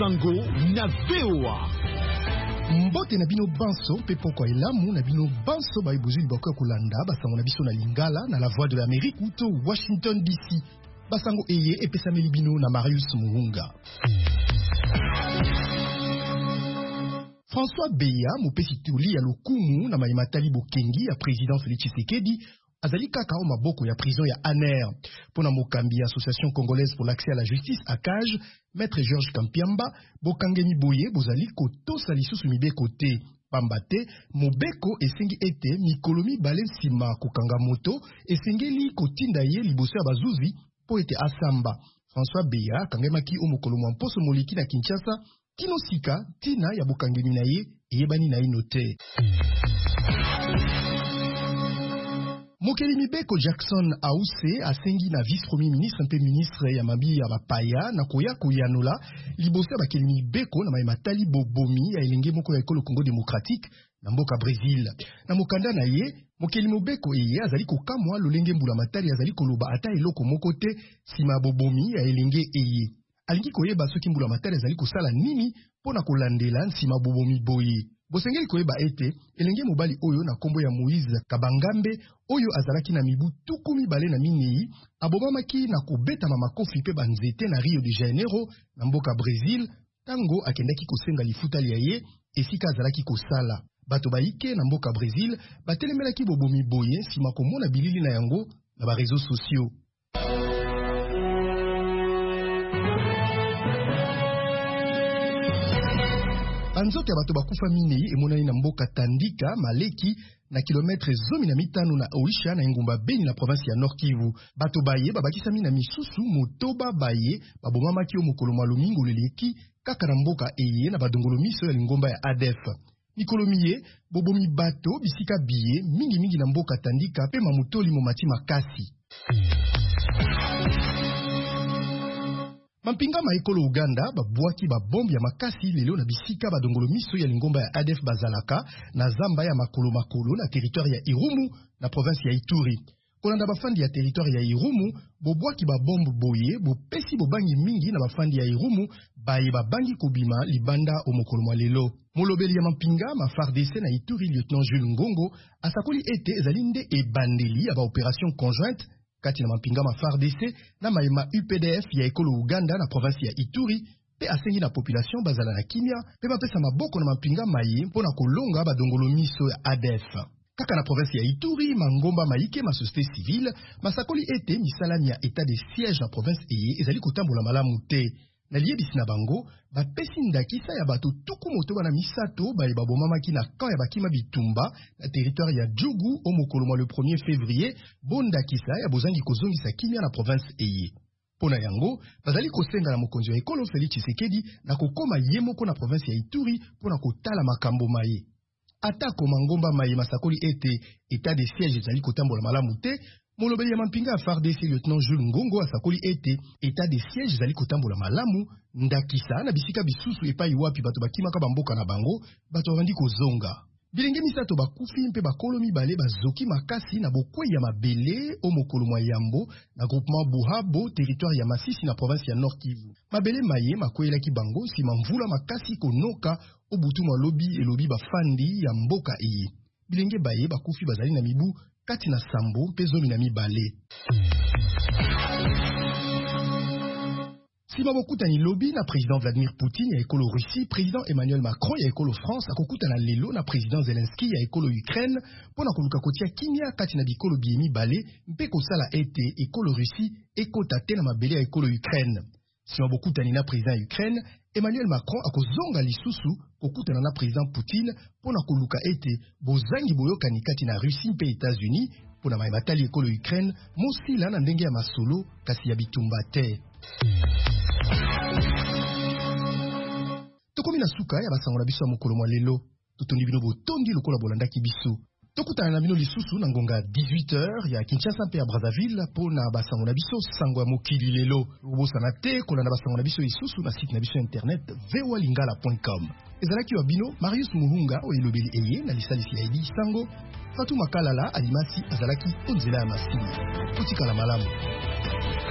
Sango na VOA. Mbote na bino banso pe poko elamu na bino banso ba ibozuli bako kolanda basango na biso na Lingala na la Voix de l'Amérique ou to Washington DC. Basango eye epesameli bino na Marius Muhunga. François Beya mopesi tuli ya lokumu na maimatali bokengi ya président Félix Tshisekedi azali kaka o maboko ya prison ya ANER. Pona mokambi Association Congolaise pour l'accès à la justice ACAJ, Maître Georges Kampiamba, bokangemi boye bozali kotosa lisusu mibeko te. Pambate, mobeko esengi ete mikolomi bale nsima kokanga moto esengeli kotinda ye liboso ya bazuzi po ete asamba. François Beya kangemaki o mokolo mwa mposo moliki na Kinshasa kino sika tina ya bokangemi na ye eyebani na ino te. Mokeli mibeko Jackson Ause asengi na vice-premier ministre mpe ministre ya mabi ya bapaya na koya koyanola liboso ya bakeli mibeko na maimatali bobomi ya elenge moko ya ekolo Congo démocratique na mboka Brésil. Na mokanda na ye, mokeli mobeko eye azali kokamwa lolenge mbula matali azali koloba ata eloko moko te sima bobomi ya elenge eye. Alingi koyeba soki mbula matali azali kosala nini pona kolandela nsima bobomi boye. Bosengeli koyeba ete elenge mobali oyo na kombo ya Moïse Kabangambe oyo azalaki na mibu 24 abomamaki na kobetama makofi pe banzete na Rio de Janeiro na mboka Brésil tango akendaki kosenga lifutali ya ye esika azalaki kosala. Bato baike na mboka Brésil batelemelaki bobomi boye nsima komona bilili na yango na ba réseaux sociaux. Banzote ya bato bakufa minei emonani na mboka Tandika Maleki na kilometre 15 na Oisha na engumba Beni na province ya Nord Kivu. Bato baye babakisami na misusu motoba baye babomamaki o mokolo mwa lomingo leleki kaka na mboka eye na badongolo miso ya lingomba ya ADF. Mikolo miye bobomi bato bisika biye mingi na mboka Tandika pe mamutoli momati makasi. Mampinga maekolo Uganda babwaki babombi ya makasi lelo na bisika badongolo miso ya lingomba ya ADF bazalaka na zamba ya makolo na territoire ya Irumu na province ya Ituri. Kolanda bafandi ya territoire ya Irumu bobwaki babombe boye bopesi bobangi mingi na bafandi ya Irumu baye babangi kobima libanda o mokolo mwa lelo. Molobeli ya mampinga ma FARDC na Ituri lieutenant Jules Ngongo asakoli ete ezali nde ebandeli ya ba opération conjointe kati na mampinga ma FARDC na maema UPDF ya ekolo Uganda na province ya Ituri pe asengi na population bazala na kimia pe bapesa maboko na mampinga maye mpona kolonga badongolo miso ya ADF. Kaka na province ya Ituri mangomba maike ma société civile masakoli ete misalami ya état de siège na province eye ezali kotambola malamu te. Na liebisi na bango bapesi ndakisa ya bato tuku motoba na misato baye babomamaki na camp ya bakima bitumba na territoire ya Djougou o mokolo mwa le 1er février bondakisa ya bozangi kozongisa kimia na province eye. Pona yango bazali kosenga na mokonzi ya ekolo Félix Tshisekedi na kokoma ye moko na province ya Ituri pona kotala makambo maye. Atako mangomba maye masakoli ete état de siège ezali kotambola malamu te. Molobeli ya mampinga ya FARDC lieutenant Jules Ngongo asakoli ete état de siège ezali kotambola malamu ndakisa na bisika bisusu epai wapi bato bakimaka bamboka na bango bato bavandi kozonga. Bilenge misato bakufi mpe bakolo mibale bazoki makasi na bokwei ya mabele o mokolo mwa Yambo na groupement Buhabo territoire ya Masisi na province ya Nord Kivu. Mabele maye makwelaki bango nsima mvula makasi konoka o butu mwa lobi elobi bafandi ya mboka eye. Bilenge baye bakufi bazali na mibu kati na sambo mpe zomi na mibale. Sima bokutani lobi na président Vladimir Poutine ya ekolo Russie, président Emmanuel Macron ya ekolo France akokutana lelo na président Zelensky ya ekolo Ukraine pona koluka kotia kimia kati na bikolo biemi bale mpe kosala ete ekolo Russie ekota te na mabele ya ekolo Ukraine. Sima bokutani na président Ukraine, Emmanuel Macron akozonga lisusu kokutana na président Poutine pona koluka ete bozangi boyokani kati na Russie mpe États-Unis pona maimatali ekolo Ukraine mosila na ndenge ya masolo kasi ya bitumba te. Tokomi na suka ya basango na biso ya mokolo mwa lelo totondi bino botondi lokola bolandaki biso. Tokutana na bino lisusu na ngonga 18h ya Kinshasa mpe ya Brazzaville pona basango na biso sango ya mokili lelo. Obosana te kolanda basango na biso lisusu na site na biso internet voalingala.com. Ezalaki wa bino Marius Muhunga o elobeli eye na lisalisi ya Edi Sango. Fatou Makalala alimasi azalaki onzela ya masini. Tutikala malamu.